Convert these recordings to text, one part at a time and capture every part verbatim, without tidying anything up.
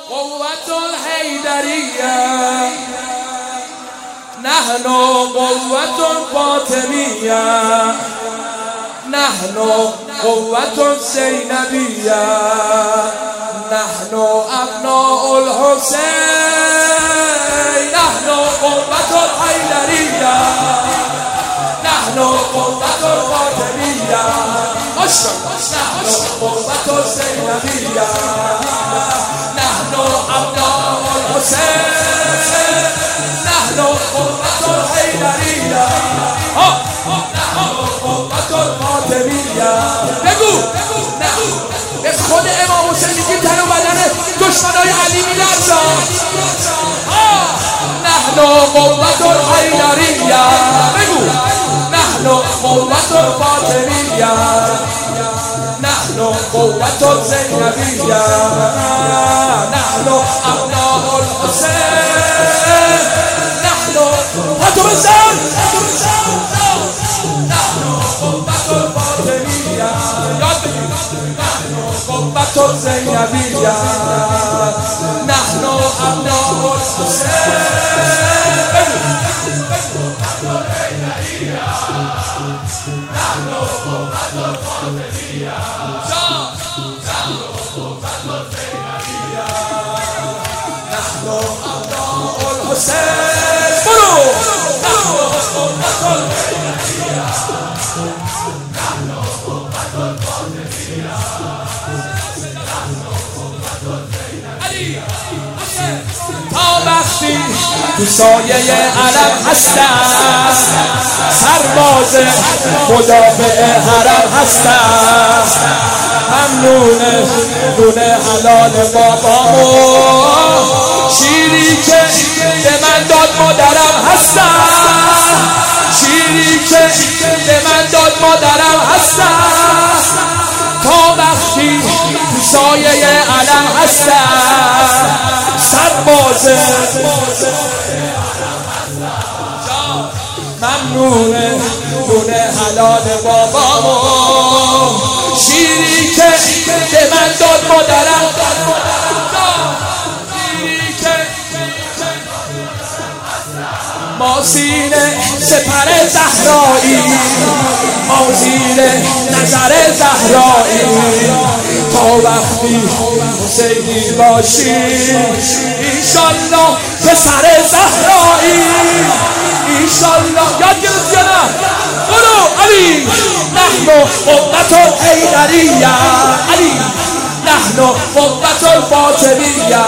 قوة الحیدریه، نحن قوة فاطمیه، نحن قوة زینبیه، نحن ابناء الحسین، نحن قوة الحیدریه، نحن قوة الفاطمیه، نحن قوة الزینبیه، نحن ابناء الحسین، نحن قوة الحیدریه، نحن قوة الفاطمیه. بگو به خود امام حسین میگیم تن و بدن دشمنای علی میلرزن. نحن قوة الحیدریه، بگو نحن قوة الفاطمیه، نحن قوة الزینبیه، نحن ابناء الحسین، نحن حتی بزن، نحن قوة الفاطمیه، یاد بگیر نحن قوة الزینبیه، نحن ابناء الحسین، نحن قوة الفاطمیه، نحن قوة الزینبیه، نحن ابناء الحسین. برو نحن قوة الحیدریه، نحن قوة الفاطمیه، نحن قوة الزینبیه. تا وقتی تو سایه علم هستم، سرباز مدافع حرم هستم، ممنونه دونه حلال بابامو، شیری که به من داد مادرم هستم، شیری که به من داد مادرم هستم. تا وقتی تو سایه علم هستم، سرباز ممنونه دونه حلال بابامو، شیری که به من داد مادرم، شیری که ما سینه سپر زهرایی، ما زیر نظر زهرایی، تا وقتی حسینی باشی ایشالله پسر زهرایی، ایشالله. یاد گرفت یا نه؟ برو علی. نحن قوة الحیدریه، علی نحن قوة الفاطمیه،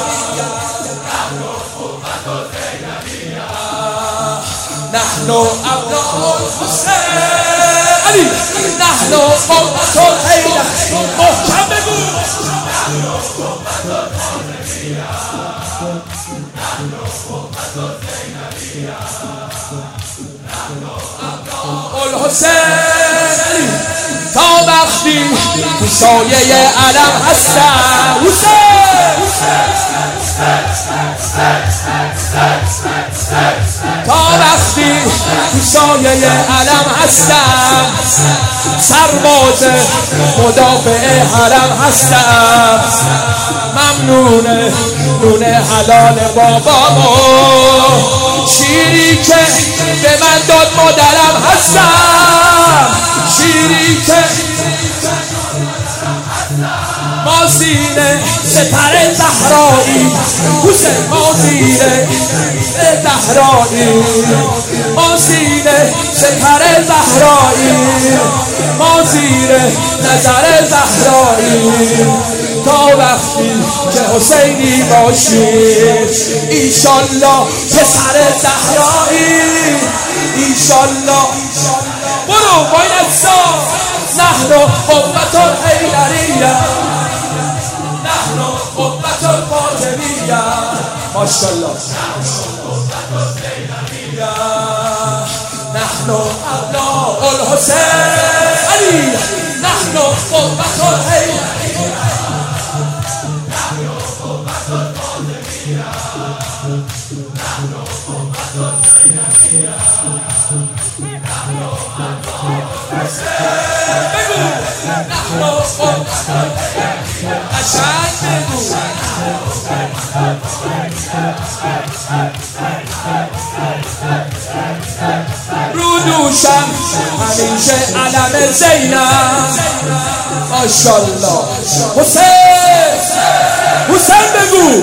نحن ابناء الحسین، علی نحن قوة الحیدریه. محکم بگو نحن قوة الفاطمیه، نحن قوة الزینبیه، نحن ابناء الحسین. علی تا وقتی تو سایه علم هستم، تا وقتی تو سایه علم هستم، سرباز مدافع حرم هستم، ممنونه نونه حلال بابامو، شیری که به من داد مادرم هستم، شیری که ما زیر سپر زهرایی، حسین ما زیر زهرایی، ما زیر سپر زهرایی، ما زیر نظر زهرایی، تا وقتی که حسینی باشی ایشالله پسر زهرایی، ایشالله. برو باید سا. نحن قوة الحیدریه، نحن قوة الفاطمیه، ماشاءالله، نحن قوة الزینبیه، نحن ابناء الحسین، علی نحن قوة الحیدریه، نحن قوة الفاطمیه، نحن قوة الزینبیه، نحن ابناء الحسین. بگو نحن قوة الحیدریه، قشنگ بگو دوشم همیشه علم زینب. ماشالله حسین حسین بگو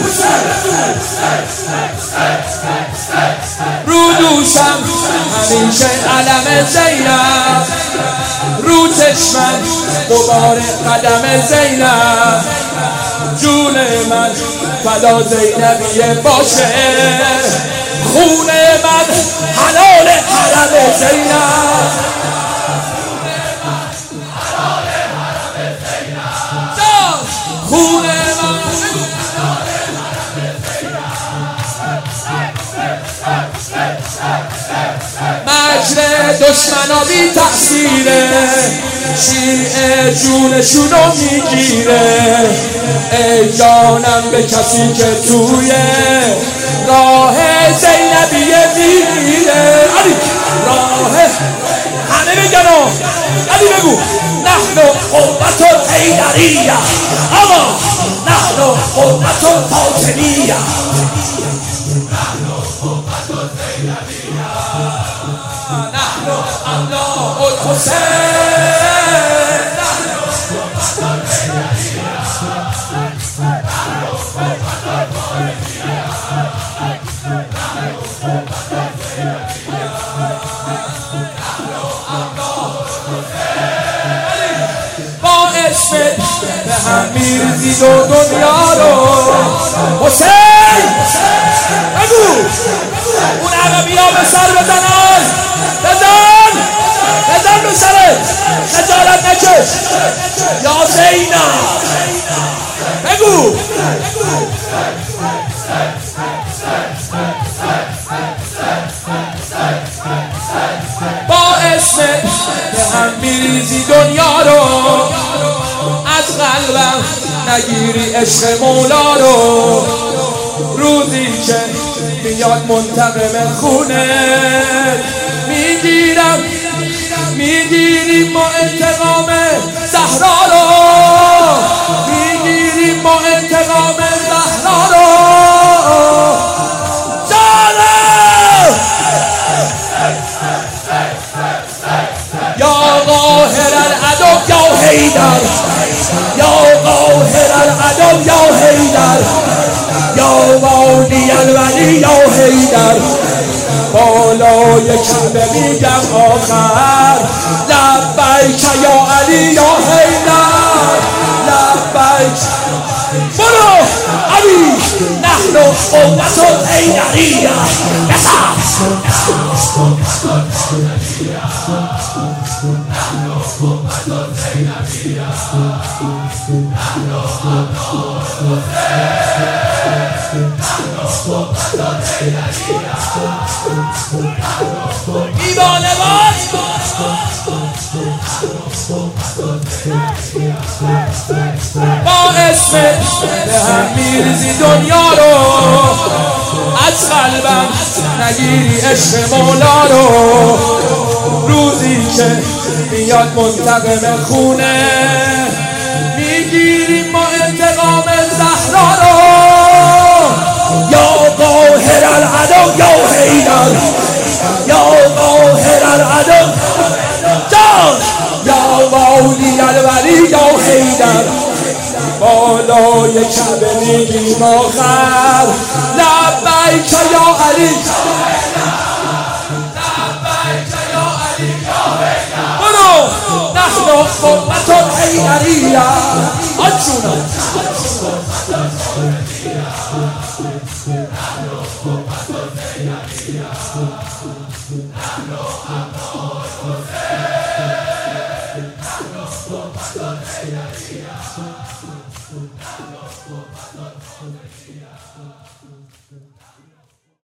رو دوشم همیشه علم زینب، رو چشمم غبار قدم زینب. جون من فدا زینبیه باشه، خون من حلال حرم زینب. خون من مجر دشمنا بی تقصیره، شیعه جونشونو میگیره. ای جانم به کسی که توی راه زینبیه میگیره. علی راه همه بگن علی بگو نحن قوت الحیدریه، اما نحن قوت الفاطمیه. نحن قوت الزینبیه، نحن ابناء الحسین، نحن قوت الحیدریه، نحن قوت الفاطمیه، نحن قوت الزینبیه، نحن ابناء الحسین. با اسمت به هم میریزید و دنیا رو. حسین بگو اون عقبی ها به سر بزنن، بزن بزن به سرت، خجالت نکش یا زینب. بگو با اسمت به هم میریزی دنیا رو، از قلبم نگیری عشق مولا رو. روزی که میاد منتقم خونه میگیرم، میگیریم ما انتقام زهرا رو، میگیریم ما انتقام زهرا رو. جانم یا قاهر العدو یا حیدر، یا قاهر العدو یا حیدر، یا والی الولی یا حیدر. بالای کعبه میگم آخر لبیک یا علی یا حیدر، لبیک. برو علی نحن قوت الحیدریه. بسر نحن قوت الحیدریه، نحن ابناء الحسین، نحن قوت الحیدریه. دیوانه باز با اسمت به هم میریزی دنیا رو، از قلبم نگیری عشق مولا رو. روزی که میاد منتقم خونه میگیریم ما انتقام زهرا رو. یا قاهر العدو یا حیدر، یا قاهر العدو جان، یا والی الولی یا حیدر. بالای کعبه میگیم آخر لبیک یا علی، لبیک یا علی یا حیدر. برو نحن قوت الحیدریه. آجونم Thank you.